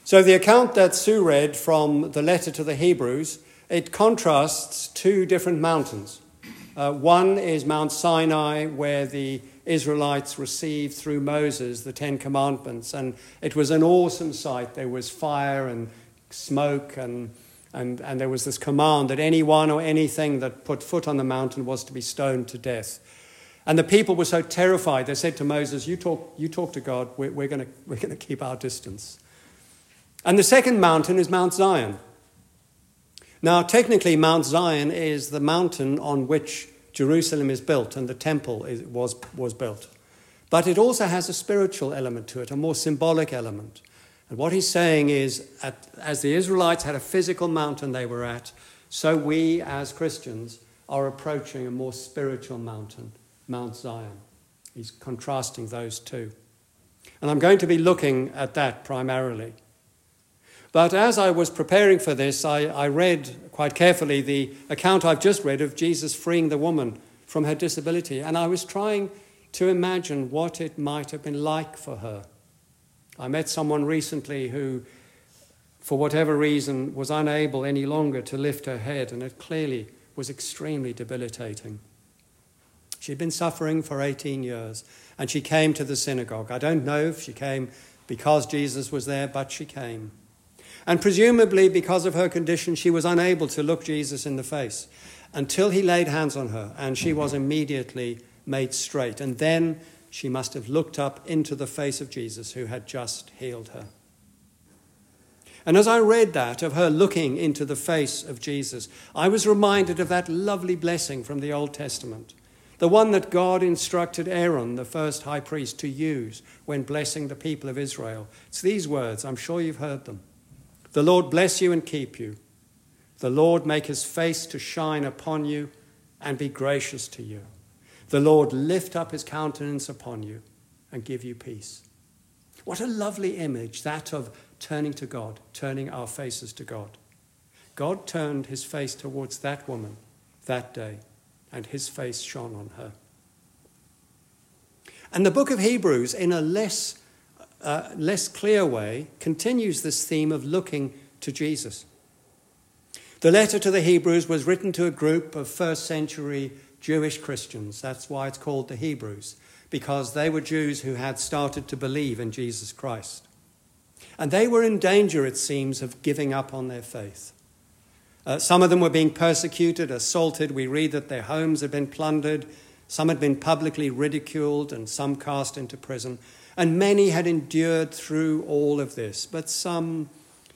So the account that Sue read from the letter to the Hebrews, it contrasts two different mountains. One is Mount Sinai, where the Israelites received through Moses the Ten Commandments, and it was an awesome sight. There was fire and smoke, and there was this command that anyone or anything that put foot on the mountain was to be stoned to death. And the people were so terrified, they said to Moses, "You talk to God. We're going to keep our distance." And the second mountain is Mount Zion. Now, technically, Mount Zion is the mountain on which Jerusalem is built and the temple was built. But it also has a spiritual element to it, a more symbolic element. And what he's saying is, as the Israelites had a physical mountain they were at, so we as Christians are approaching a more spiritual mountain, Mount Zion. He's contrasting those two. And I'm going to be looking at that primarily. But as I was preparing for this, I read quite carefully the account I've just read of Jesus freeing the woman from her disability. And I was trying to imagine what it might have been like for her. I met someone recently who, for whatever reason, was unable any longer to lift her head, and it clearly was extremely debilitating. She'd been suffering for 18 years, and she came to the synagogue. I don't know if she came because Jesus was there, but she came. And presumably because of her condition, she was unable to look Jesus in the face until he laid hands on her, and she was immediately made straight. And then she must have looked up into the face of Jesus, who had just healed her. And as I read that, of her looking into the face of Jesus, I was reminded of that lovely blessing from the Old Testament, the one that God instructed Aaron, the first high priest, to use when blessing the people of Israel. It's these words, I'm sure you've heard them. The Lord bless you and keep you. The Lord make his face to shine upon you and be gracious to you. The Lord lift up his countenance upon you and give you peace. What a lovely image, that of turning to God, turning our faces to God. God turned his face towards that woman that day, and his face shone on her. And the book of Hebrews, in a less clear way, continues this theme of looking to Jesus. The letter to the Hebrews was written to a group of first century Jewish Christians. That's why it's called the Hebrews, because they were Jews who had started to believe in Jesus Christ. And they were in danger, it seems, of giving up on their faith. Some of them were being persecuted, assaulted. We read that their homes had been plundered. Some had been publicly ridiculed and some cast into prison. And many had endured through all of this. But some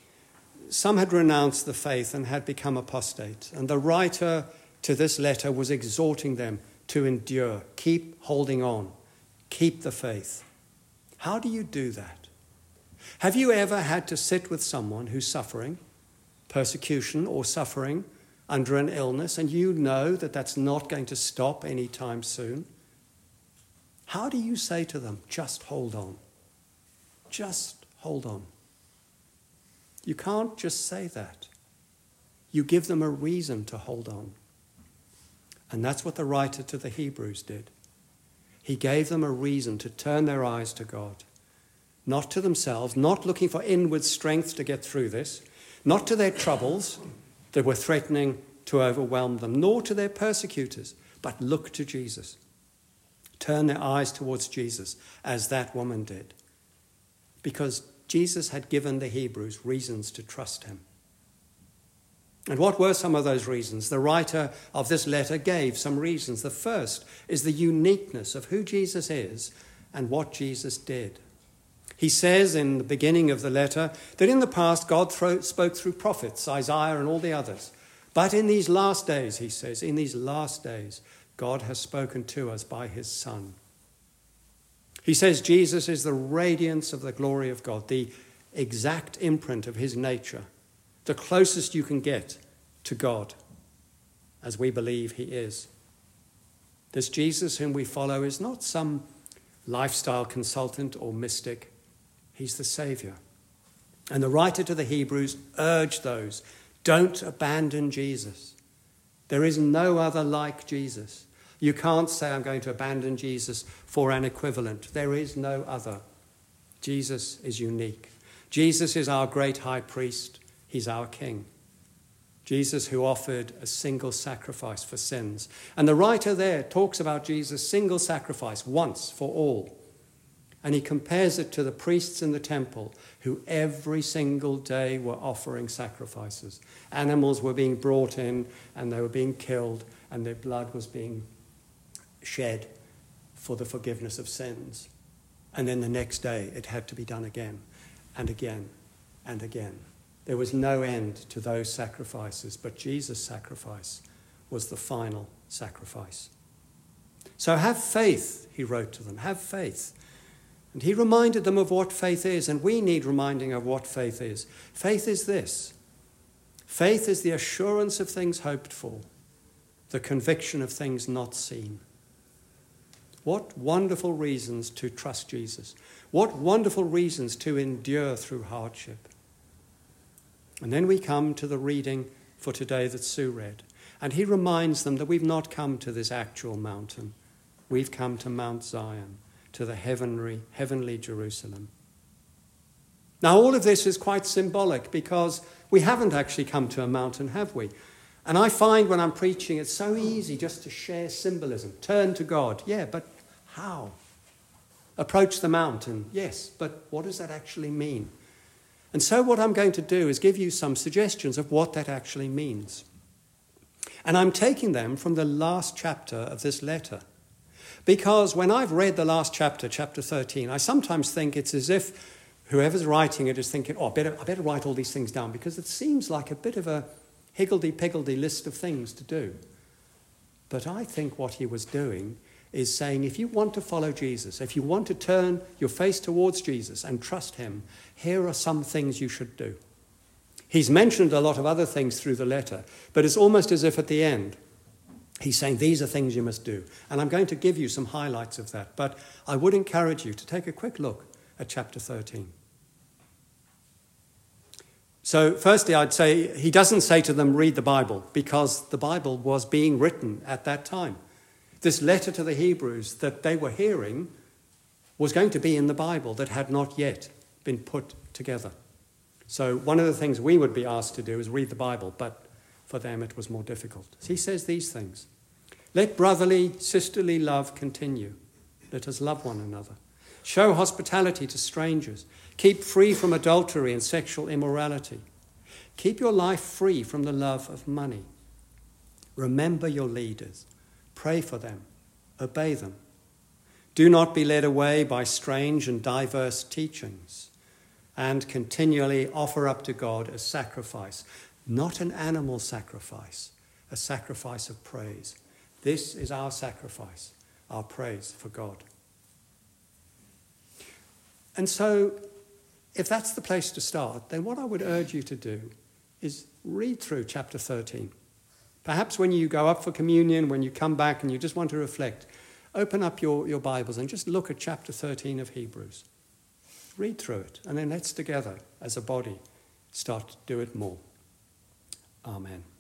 had renounced the faith and had become apostate. And the writer to this letter was exhorting them to endure, keep holding on, keep the faith. How do you do that? Have you ever had to sit with someone who's suffering persecution or suffering under an illness, and you know that that's not going to stop anytime soon? How do you say to them, just hold on? Just hold on. You can't just say that. You give them a reason to hold on. And that's what the writer to the Hebrews did. He gave them a reason to turn their eyes to God, not to themselves, not looking for inward strength to get through this, not to their troubles that were threatening to overwhelm them, nor to their persecutors, but look to Jesus. Turn their eyes towards Jesus, as that woman did, because Jesus had given the Hebrews reasons to trust him. And what were some of those reasons? The writer of this letter gave some reasons. The first is the uniqueness of who Jesus is and what Jesus did. He says in the beginning of the letter that in the past God spoke through prophets, Isaiah and all the others. But in these last days, he says, in these last days, God has spoken to us by his Son. He says Jesus is the radiance of the glory of God, the exact imprint of his nature, the closest you can get to God, as we believe he is. This Jesus whom we follow is not some lifestyle consultant or mystic. He's the Saviour. And the writer to the Hebrews urged those, don't abandon Jesus. There is no other like Jesus. You can't say, I'm going to abandon Jesus for an equivalent. There is no other. Jesus is unique. Jesus is our great high priest. He's our king. Jesus who offered a single sacrifice for sins. And the writer there talks about Jesus' single sacrifice once for all. And he compares it to the priests in the temple who every single day were offering sacrifices. Animals were being brought in and they were being killed and their blood was being shed for the forgiveness of sins. And then the next day it had to be done again and again and again. There was no end to those sacrifices, but Jesus' sacrifice was the final sacrifice. So have faith, he wrote to them, have faith. And he reminded them of what faith is, and we need reminding of what faith is. Faith is this. Faith is the assurance of things hoped for, the conviction of things not seen. What wonderful reasons to trust Jesus. What wonderful reasons to endure through hardship. And then we come to the reading for today that Sue read. And he reminds them that we've not come to this actual mountain. We've come to Mount Zion, to the heavenly Jerusalem. Now, all of this is quite symbolic because we haven't actually come to a mountain, have we? And I find when I'm preaching, it's so easy just to share symbolism. Turn to God. Yeah, but how? Approach the mountain. Yes, but what does that actually mean? And so what I'm going to do is give you some suggestions of what that actually means. And I'm taking them from the last chapter of this letter. Because when I've read the last chapter, chapter 13, I sometimes think it's as if whoever's writing it is thinking, I better write all these things down because it seems like a bit of a higgledy-piggledy list of things to do. But I think what he was doing is saying, if you want to follow Jesus, if you want to turn your face towards Jesus and trust him, here are some things you should do. He's mentioned a lot of other things through the letter, but it's almost as if at the end, he's saying, these are things you must do. And I'm going to give you some highlights of that, but I would encourage you to take a quick look at chapter 13. So firstly, I'd say he doesn't say to them, read the Bible, because the Bible was being written at that time. This letter to the Hebrews that they were hearing was going to be in the Bible that had not yet been put together. So one of the things we would be asked to do is read the Bible, but for them it was more difficult. He says these things. Let brotherly, sisterly love continue. Let us love one another. Show hospitality to strangers. Keep free from adultery and sexual immorality. Keep your life free from the love of money. Remember your leaders. Pray for them. Obey them. Do not be led away by strange and diverse teachings. And continually offer up to God a sacrifice, not an animal sacrifice, a sacrifice of praise. This is our sacrifice, our praise for God. And so, if that's the place to start, then what I would urge you to do is read through chapter 13. Perhaps when you go up for communion, when you come back and you just want to reflect, open up your Bibles and just look at chapter 13 of Hebrews. Read through it, and then let's together, as a body, start to do it more. Amen.